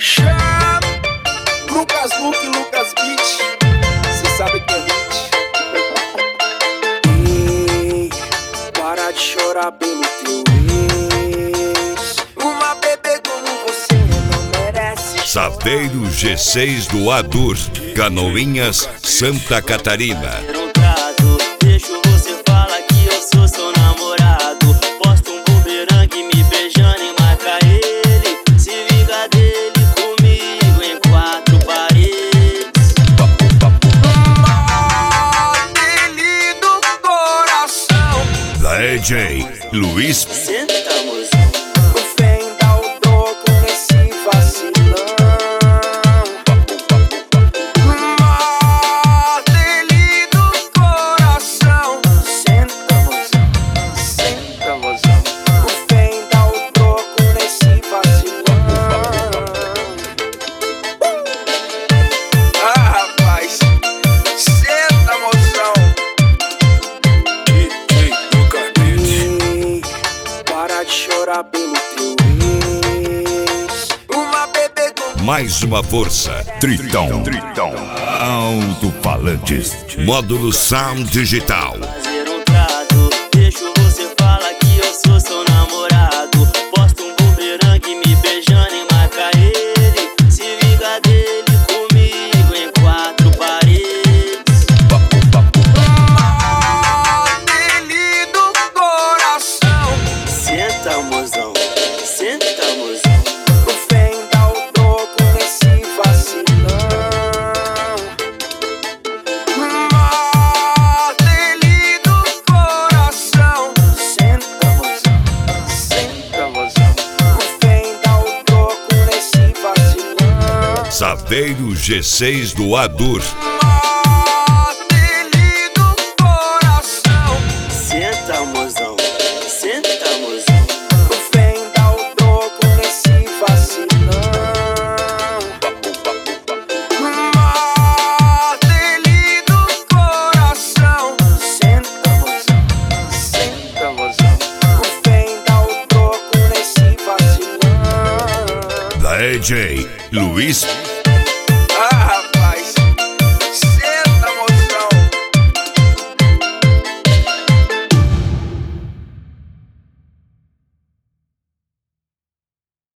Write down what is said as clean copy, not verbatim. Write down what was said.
Chama Lucas Luke, Lucas Beat. Cê sabe que é hit. Ei, para de chorar pelo teu ex. Uma bebê como você não merece. Saveiro G6 do Adur, Canoinhas, Santa Catarina. Deixo você falar que eu sou seu namorado. Posta um bumerangue me beijando e marca ele. Se vinga dele comigo em 4 paredes. Dele do coração. Da EJ, Luiz. Senta, mozão. Vem dar o troco nesse vacilão. Dele do coração. Senta, mozão. Senta, mozão. Vem dar o troco nesse vacilão. Rapaz, senta, mozão. Ei, para de chorar pelo teu ex. Uma bebê com Mais uma força. Tritão. Alto-falantes. Módulo Sound Digital. Fazer um trato. Deixo você falar que eu sou seu namorado. Posta um bumerangue me beijando e marca ele. Se vinga dele comigo em 4 paredes. dele do coração. Senta, mozão. Senta, mozão. Vem dar o troco nesse vacilão. Dele do coração. Senta, mozão. Senta, mozão. Vem dar o troco nesse vacilão. Saveiro G6 do Adur. Dele do coração. Senta, mozão. Senta, mozão. Vem dar o troco nesse vacilão. Dele do coração. Senta, mozão. Senta, mozão. Vem dar o troco nesse vacilão. Da EJ, Luiz.